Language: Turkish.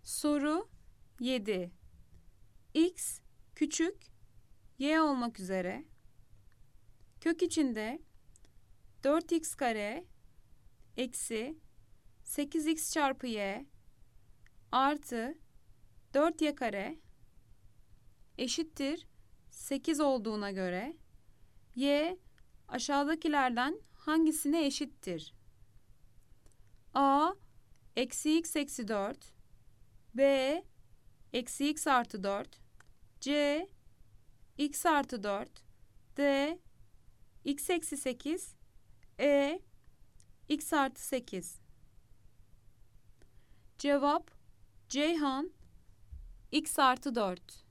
Soru 7. X küçük y olmak üzere kök içinde 4x kare eksi 8x çarpı y artı 4y kare eşittir 8 olduğuna göre y aşağıdakilerden hangisine eşittir? A eksi x eksi 4, B eksi x artı 4, C x artı 4, D x eksi 8, E x artı 8. Cevap Ceyhan x artı 4.